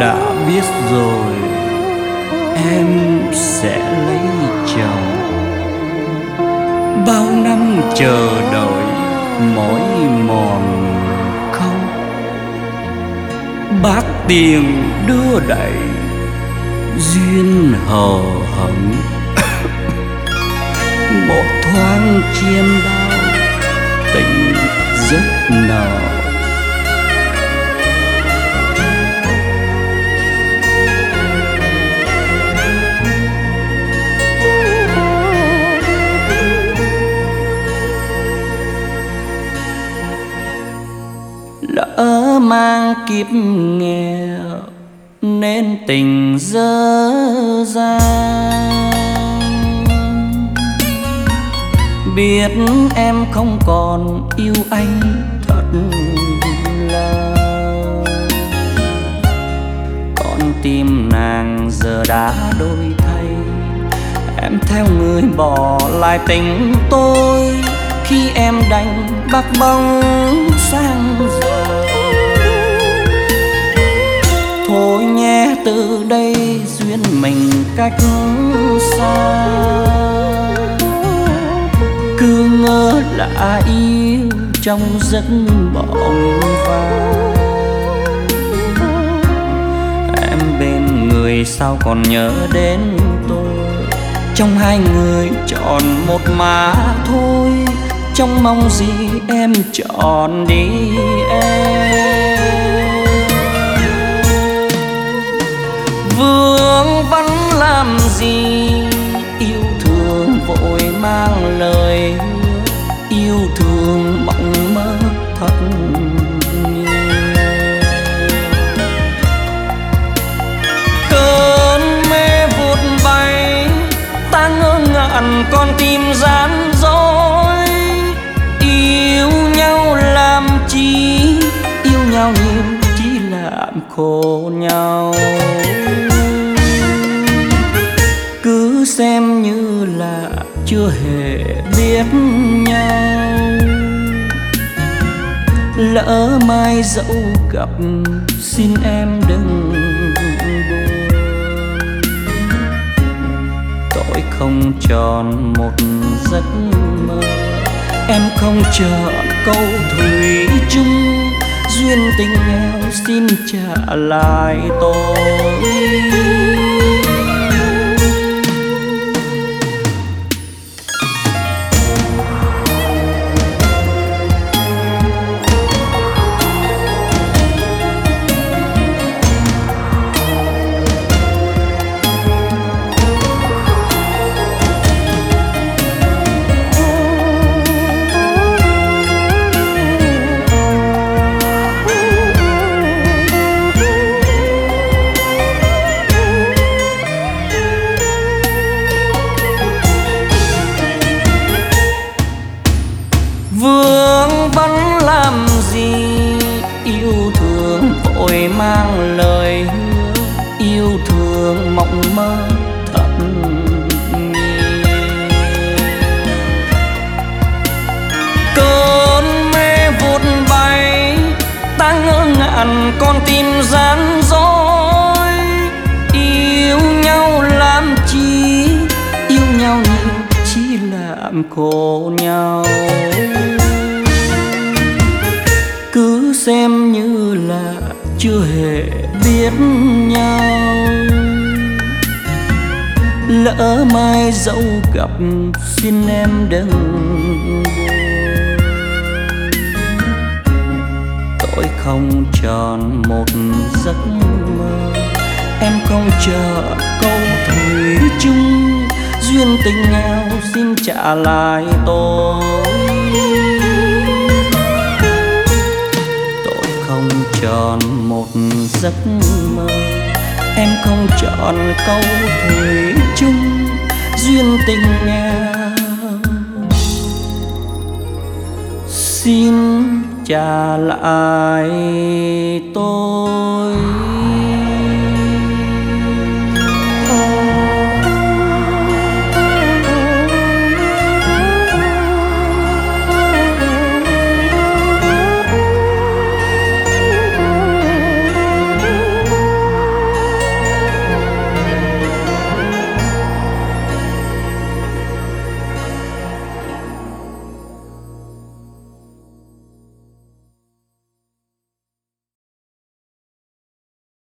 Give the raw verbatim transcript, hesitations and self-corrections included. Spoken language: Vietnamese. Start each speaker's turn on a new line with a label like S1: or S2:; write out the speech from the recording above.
S1: đã biết rồi em sẽ lấy chồng. Bao năm chờ đợi mỏi mòn không, bác tiền đưa đẩy duyên hờ hững. Một thoáng chiêm bao tình giấc nào, lỡ mang kiếp nghèo nên tình dở dang. Biết em không còn yêu anh thật lòng, con tim nàng giờ đã đổi thay. Em theo người bỏ lại tình tôi, khi em đành bạc bóng sang giờ. Thôi nhé, từ đây duyên mình cách xa, cứ ngỡ là yêu trong giấc mộng vàng. Em bên người sao còn nhớ đến tôi, trong hai người chọn một mà thôi. Trong mong gì em chọn đi em. Vương vấn làm gì, yêu thương vội mang lời hứa, yêu thương mộng mơ thật nhiều. Cơn mê vụt bay, ta ngỡ ngẩn con tim gian dối. Yêu nhau làm chi, yêu nhau nhiều chỉ làm khổ nhau. Cứ xem như là chưa hề biết nhau, lỡ mai dẫu gặp xin em đừng buồn. Tôi không tròn một giấc mơ, em không chọn câu thủy chung. Duyên tình nghèo xin trả lại tôi. Vương vấn làm gì, yêu thương vội mang lời hứa, yêu thương mộng mơ thật nhiều. Cơn mê vụt bay, ta ngỡ ngẩn con tim gian dối. Yêu nhau làm chi, yêu nhau nhiều chỉ làm khổ nhau. Cứ xem như là chưa hề biết nhau, lỡ mai dẫu gặp xin em đừng buồn. Tôi không tròn một giấc mơ, em không chờ câu thủy chung. Duyên tình nghèo xin trả lại tôi. Không tròn một giấc mơ, em không chọn câu thủy chung. Duyên tình nghèo xin trả lại tôi.